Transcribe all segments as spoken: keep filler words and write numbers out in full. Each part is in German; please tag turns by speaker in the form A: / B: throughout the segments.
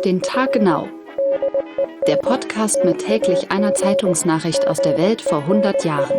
A: den Tag genau. Der Podcast mit täglich einer Zeitungsnachricht aus der Welt vor hundert Jahren.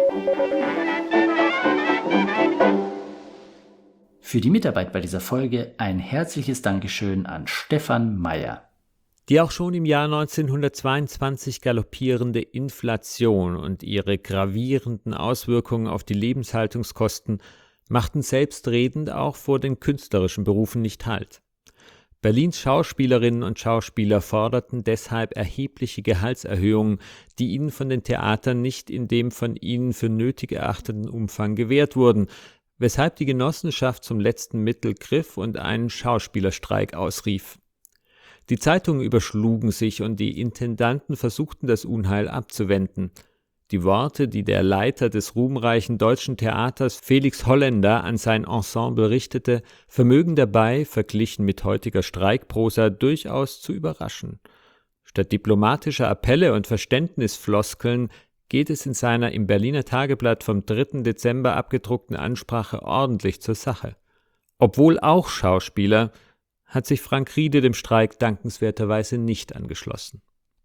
B: Für die Mitarbeit bei dieser Folge ein herzliches Dankeschön an Stefan Meyer.
C: Die auch schon im Jahr neunzehnhundertzweiundzwanzig galoppierende Inflation und ihre gravierenden Auswirkungen auf die Lebenshaltungskosten machten selbstredend auch vor den künstlerischen Berufen nicht Halt. Berlins Schauspielerinnen und Schauspieler forderten deshalb erhebliche Gehaltserhöhungen, die ihnen von den Theatern nicht in dem von ihnen für nötig erachteten Umfang gewährt wurden, weshalb die Genossenschaft zum letzten Mittel griff und einen Schauspielerstreik ausrief. Die Zeitungen überschlugen sich und die Intendanten versuchten, das Unheil abzuwenden. Die Worte, die der Leiter des ruhmreichen Deutschen Theaters Felix Holländer an sein Ensemble richtete, vermögen dabei, verglichen mit heutiger Streikprosa, durchaus zu überraschen. Statt diplomatischer Appelle und Verständnisfloskeln geht es in seiner im Berliner Tageblatt vom dritten Dezember abgedruckten Ansprache ordentlich zur Sache. Obwohl auch Schauspieler, hat sich Frank Riede dem Streik dankenswerterweise nicht angeschlossen.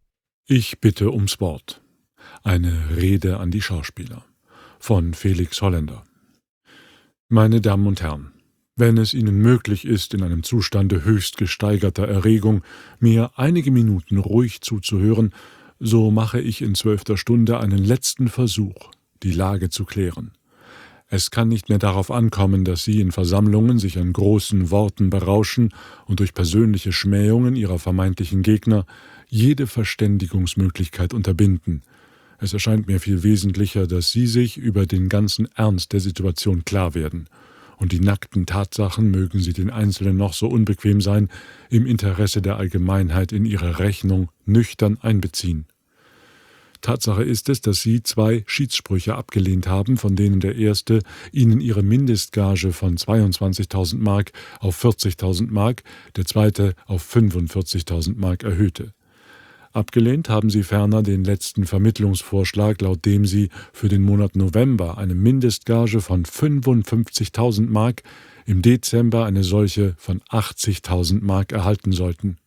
D: Ich bitte ums Wort. Eine Rede an die Schauspieler von Felix Holländer. Meine Damen und Herren, wenn es Ihnen möglich ist, in einem Zustande höchst gesteigerter Erregung mir einige Minuten ruhig zuzuhören, so mache ich in zwölfter Stunde einen letzten Versuch, die Lage zu klären. Es kann nicht mehr darauf ankommen, dass Sie in Versammlungen sich an großen Worten berauschen und durch persönliche Schmähungen Ihrer vermeintlichen Gegner jede Verständigungsmöglichkeit unterbinden. Es erscheint mir viel wesentlicher, dass Sie sich über den ganzen Ernst der Situation klar werden. Und die nackten Tatsachen, mögen sie den Einzelnen noch so unbequem sein, im Interesse der Allgemeinheit in ihre Rechnung nüchtern einbeziehen. Tatsache ist es, dass Sie zwei Schiedssprüche abgelehnt haben, von denen der erste Ihnen Ihre Mindestgage von zweiundzwanzigtausend Mark auf vierzigtausend Mark, der zweite auf fünfundvierzigtausend Mark erhöhte. Abgelehnt haben Sie ferner den letzten Vermittlungsvorschlag, laut dem Sie für den Monat November eine Mindestgage von fünfundfünfzigtausend Mark, im Dezember eine solche von achtzigtausend Mark erhalten sollten.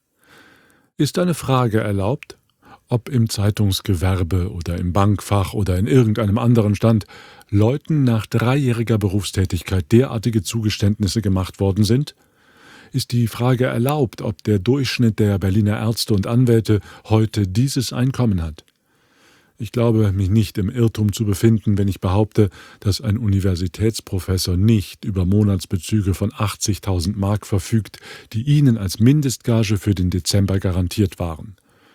D: Ist eine Frage erlaubt? Ob im Zeitungsgewerbe oder im Bankfach oder in irgendeinem anderen Stand Leuten nach dreijähriger Berufstätigkeit derartige Zugeständnisse gemacht worden sind? Ist die Frage erlaubt, ob der Durchschnitt der Berliner Ärzte und Anwälte heute dieses Einkommen hat? Ich glaube, mich nicht im Irrtum zu befinden, wenn ich behaupte, dass ein Universitätsprofessor nicht über Monatsbezüge von achtzigtausend Mark verfügt, die Ihnen als Mindestgage für den Dezember garantiert waren.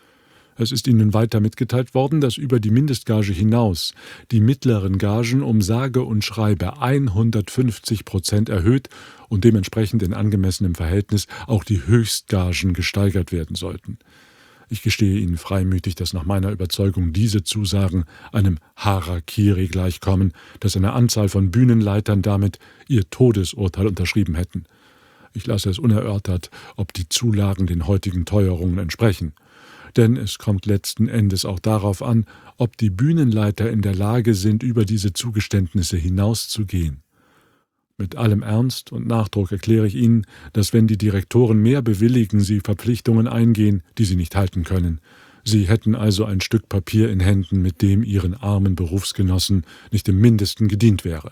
D: Es ist Ihnen weiter mitgeteilt worden, dass über die Mindestgage hinaus die mittleren Gagen um sage und schreibe hundertfünfzig Prozent erhöht und dementsprechend in angemessenem Verhältnis auch die Höchstgagen gesteigert werden sollten. Ich gestehe Ihnen freimütig, dass nach meiner Überzeugung diese Zusagen einem Harakiri gleichkommen, dass eine Anzahl von Bühnenleitern damit ihr Todesurteil unterschrieben hätten. Ich lasse es unerörtert, ob die Zulagen den heutigen Teuerungen entsprechen. Denn es kommt letzten Endes auch darauf an, ob die Bühnenleiter in der Lage sind, über diese Zugeständnisse hinauszugehen. Mit allem Ernst und Nachdruck erkläre ich Ihnen, dass wenn die Direktoren mehr bewilligen, sie Verpflichtungen eingehen, die sie nicht halten können. Sie hätten also ein Stück Papier in Händen, mit dem ihren armen Berufsgenossen nicht im Mindesten gedient wäre.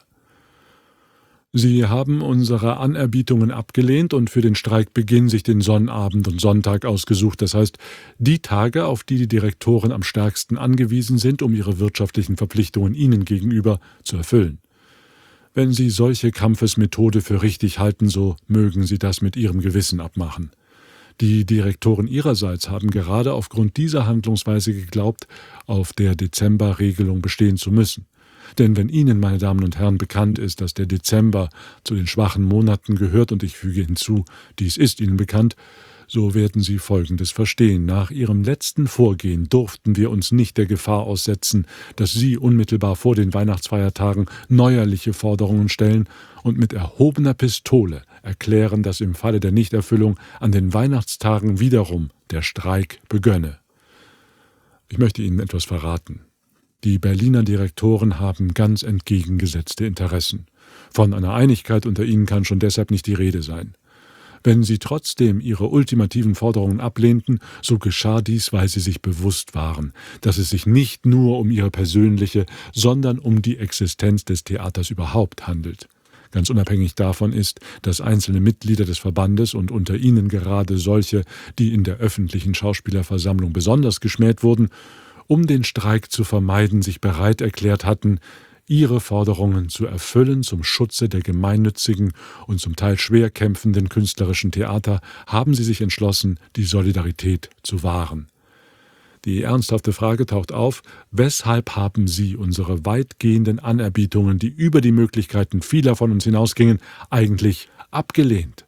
D: Sie haben unsere Anerbietungen abgelehnt und für den Streikbeginn sich den Sonnabend und Sonntag ausgesucht, das heißt die Tage, auf die die Direktoren am stärksten angewiesen sind, um ihre wirtschaftlichen Verpflichtungen Ihnen gegenüber zu erfüllen. Wenn Sie solche Kampfesmethode für richtig halten, so mögen Sie das mit Ihrem Gewissen abmachen. Die Direktoren ihrerseits haben gerade aufgrund dieser Handlungsweise geglaubt, auf der Dezemberregelung bestehen zu müssen. Denn wenn Ihnen, meine Damen und Herren, bekannt ist, dass der Dezember zu den schwachen Monaten gehört, und ich füge hinzu, dies ist Ihnen bekannt, so werden Sie Folgendes verstehen. Nach Ihrem letzten Vorgehen durften wir uns nicht der Gefahr aussetzen, dass Sie unmittelbar vor den Weihnachtsfeiertagen neuerliche Forderungen stellen und mit erhobener Pistole erklären, dass im Falle der Nichterfüllung an den Weihnachtstagen wiederum der Streik begönne. Ich möchte Ihnen etwas verraten. Die Berliner Direktoren haben ganz entgegengesetzte Interessen. Von einer Einigkeit unter ihnen kann schon deshalb nicht die Rede sein. Wenn sie trotzdem ihre ultimativen Forderungen ablehnten, so geschah dies, weil sie sich bewusst waren, dass es sich nicht nur um ihre persönliche, sondern um die Existenz des Theaters überhaupt handelt. Ganz unabhängig davon ist, dass einzelne Mitglieder des Verbandes und unter ihnen gerade solche, die in der öffentlichen Schauspielerversammlung besonders geschmäht wurden, um den Streik zu vermeiden, sich bereit erklärt hatten, ihre Forderungen zu erfüllen zum Schutze der gemeinnützigen und zum Teil schwer kämpfenden künstlerischen Theater, haben sie sich entschlossen, die Solidarität zu wahren. Die ernsthafte Frage taucht auf: Weshalb haben Sie unsere weitgehenden Anerbietungen, die über die Möglichkeiten vieler von uns hinausgingen, eigentlich abgelehnt?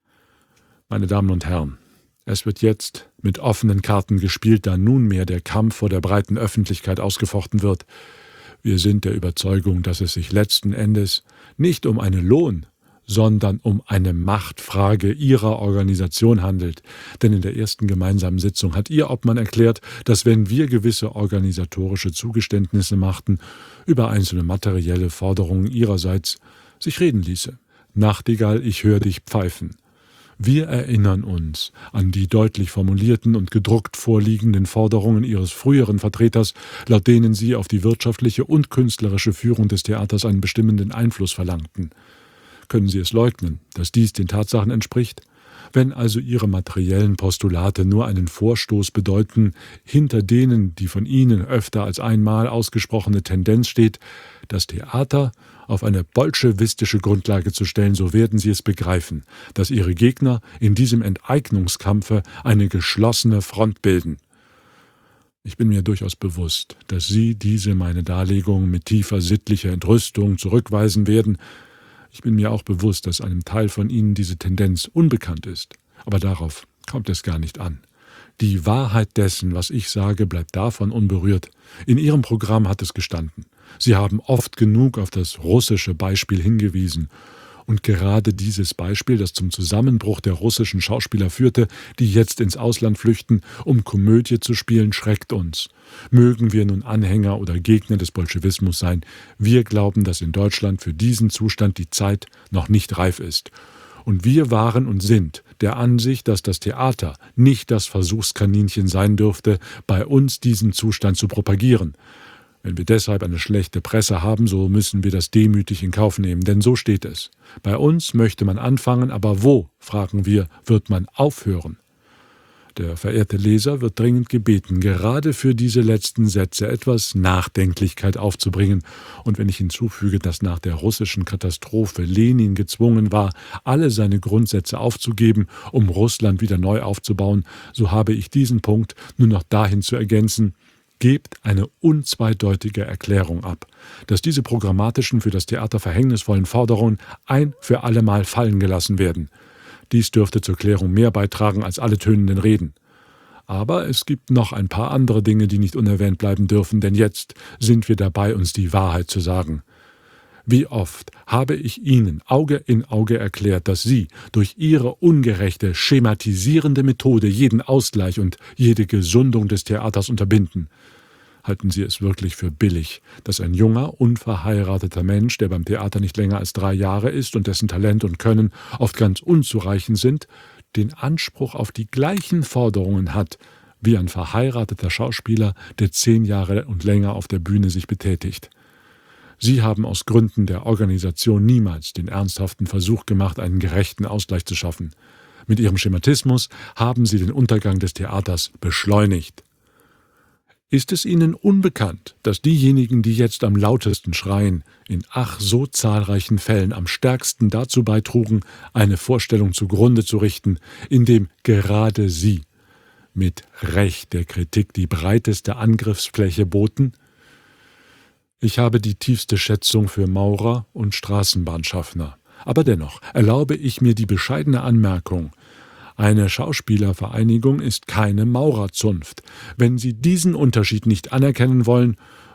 D: Meine Damen und Herren, es wird jetzt mit offenen Karten gespielt, da nunmehr der Kampf vor der breiten Öffentlichkeit ausgefochten wird. Wir sind der Überzeugung, dass es sich letzten Endes nicht um eine Lohn-, sondern um eine Machtfrage Ihrer Organisation handelt. Denn in der ersten gemeinsamen Sitzung hat Ihr Obmann erklärt, dass wenn wir gewisse organisatorische Zugeständnisse machten, über einzelne materielle Forderungen Ihrerseits sich reden ließe. Nachtigall, ich höre dich pfeifen. Wir erinnern uns an die deutlich formulierten und gedruckt vorliegenden Forderungen Ihres früheren Vertreters, laut denen Sie auf die wirtschaftliche und künstlerische Führung des Theaters einen bestimmenden Einfluss verlangten. Können Sie es leugnen, dass dies den Tatsachen entspricht? Wenn also Ihre materiellen Postulate nur einen Vorstoß bedeuten, hinter denen die von Ihnen öfter als einmal ausgesprochene Tendenz steht, das Theater auf eine bolschewistische Grundlage zu stellen, so werden Sie es begreifen, dass Ihre Gegner in diesem Enteignungskampfe eine geschlossene Front bilden. Ich bin mir durchaus bewusst, dass Sie diese meine Darlegung mit tiefer sittlicher Entrüstung zurückweisen werden. Ich bin mir auch bewusst, dass einem Teil von Ihnen diese Tendenz unbekannt ist. Aber darauf kommt es gar nicht an. Die Wahrheit dessen, was ich sage, bleibt davon unberührt. In Ihrem Programm hat es gestanden. Sie haben oft genug auf das russische Beispiel hingewiesen. Und gerade dieses Beispiel, das zum Zusammenbruch der russischen Schauspieler führte, die jetzt ins Ausland flüchten, um Komödie zu spielen, schreckt uns. Mögen wir nun Anhänger oder Gegner des Bolschewismus sein, wir glauben, dass in Deutschland für diesen Zustand die Zeit noch nicht reif ist. Und wir waren und sind der Ansicht, dass das Theater nicht das Versuchskaninchen sein dürfte, bei uns diesen Zustand zu propagieren. Wenn wir deshalb eine schlechte Presse haben, so müssen wir das demütig in Kauf nehmen, denn so steht es. Bei uns möchte man anfangen, aber wo, fragen wir, wird man aufhören? Der verehrte Leser wird dringend gebeten, gerade für diese letzten Sätze etwas Nachdenklichkeit aufzubringen. Und wenn ich hinzufüge, dass nach der russischen Katastrophe Lenin gezwungen war, alle seine Grundsätze aufzugeben, um Russland wieder neu aufzubauen, so habe ich diesen Punkt nur noch dahin zu ergänzen: Gebt eine unzweideutige Erklärung ab, dass diese programmatischen, für das Theater verhängnisvollen Forderungen ein für allemal fallen gelassen werden. Dies dürfte zur Klärung mehr beitragen als alle tönenden Reden. Aber es gibt noch ein paar andere Dinge, die nicht unerwähnt bleiben dürfen, denn jetzt sind wir dabei, uns die Wahrheit zu sagen. Wie oft habe ich Ihnen Auge in Auge erklärt, dass Sie durch Ihre ungerechte, schematisierende Methode jeden Ausgleich und jede Gesundung des Theaters unterbinden. Halten Sie es wirklich für billig, dass ein junger, unverheirateter Mensch, der beim Theater nicht länger als drei Jahre ist und dessen Talent und Können oft ganz unzureichend sind, den Anspruch auf die gleichen Forderungen hat, wie ein verheirateter Schauspieler, der zehn Jahre und länger auf der Bühne sich betätigt? Sie haben aus Gründen der Organisation niemals den ernsthaften Versuch gemacht, einen gerechten Ausgleich zu schaffen. Mit Ihrem Schematismus haben Sie den Untergang des Theaters beschleunigt. Ist es Ihnen unbekannt, dass diejenigen, die jetzt am lautesten schreien, in ach so zahlreichen Fällen am stärksten dazu beitrugen, eine Vorstellung zugrunde zu richten, indem gerade Sie mit Recht der Kritik die breiteste Angriffsfläche boten? Ich habe die tiefste Schätzung für Maurer und Straßenbahnschaffner. Aber dennoch erlaube ich mir die bescheidene Anmerkung: Eine Schauspielervereinigung ist keine Maurerzunft. Wenn Sie diesen Unterschied nicht anerkennen wollen,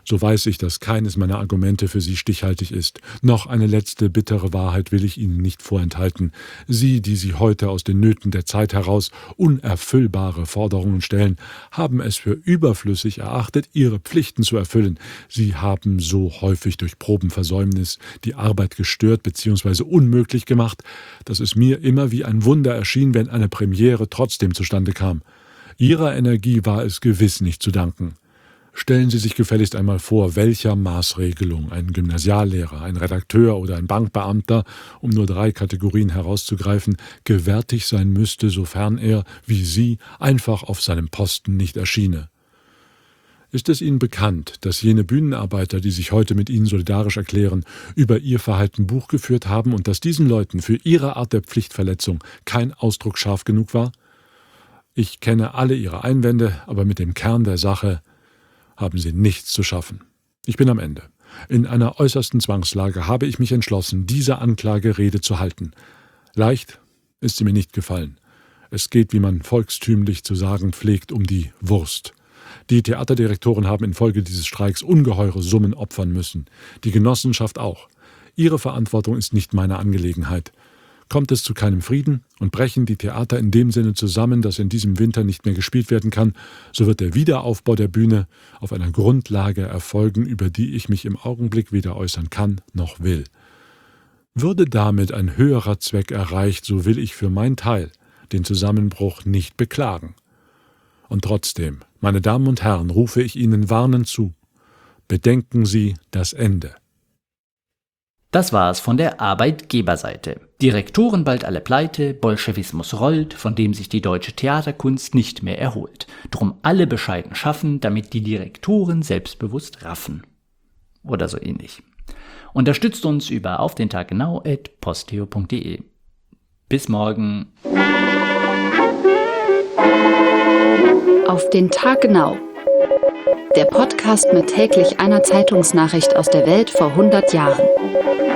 D: So weiß ich, dass keines meiner Argumente für Sie stichhaltig ist. Noch eine letzte bittere Wahrheit will ich Ihnen nicht vorenthalten. Sie, die Sie heute aus den Nöten der Zeit heraus unerfüllbare Forderungen stellen, haben es für überflüssig erachtet, Ihre Pflichten zu erfüllen. Sie haben so häufig durch Probenversäumnis die Arbeit gestört bzw. unmöglich gemacht, dass es mir immer wie ein Wunder erschien, wenn eine Premiere trotzdem zustande kam. Ihrer Energie war es gewiss nicht zu danken. Stellen Sie sich gefälligst einmal vor, welcher Maßregelung ein Gymnasiallehrer, ein Redakteur oder ein Bankbeamter, um nur drei Kategorien herauszugreifen, gewärtig sein müsste, sofern er, wie Sie, einfach auf seinem Posten nicht erschiene. Ist es Ihnen bekannt, dass jene Bühnenarbeiter, die sich heute mit Ihnen solidarisch erklären, über ihr Verhalten Buch geführt haben und dass diesen Leuten für ihre Art der Pflichtverletzung kein Ausdruck scharf genug war? Ich kenne alle Ihre Einwände, aber mit dem Kern der Sache haben Sie nichts zu schaffen. Ich bin am Ende. In einer äußersten Zwangslage habe ich mich entschlossen, diese Anklagerede zu halten. Leicht ist sie mir nicht gefallen. Es geht, wie man volkstümlich zu sagen pflegt, um die Wurst. Die Theaterdirektoren haben infolge dieses Streiks ungeheure Summen opfern müssen. Die Genossenschaft auch. Ihre Verantwortung ist nicht meine Angelegenheit. Kommt es zu keinem Frieden und brechen die Theater in dem Sinne zusammen, dass in diesem Winter nicht mehr gespielt werden kann, so wird der Wiederaufbau der Bühne auf einer Grundlage erfolgen, über die ich mich im Augenblick weder äußern kann noch will. Würde damit ein höherer Zweck erreicht, so will ich für mein Teil den Zusammenbruch nicht beklagen. Und trotzdem, meine Damen und Herren, rufe ich Ihnen warnend zu: Bedenken Sie das Ende.
B: Das war's von der Arbeitgeberseite. Direktoren bald alle pleite, Bolschewismus rollt, von dem sich die deutsche Theaterkunst nicht mehr erholt. Drum alle bescheiden schaffen, damit die Direktoren selbstbewusst raffen. Oder so ähnlich. Unterstützt uns über auf den Tag genau at posteo punkt de. Bis morgen.
A: Auf den Tag genau. Der Podcast mit täglich einer Zeitungsnachricht aus der Welt vor hundert Jahren.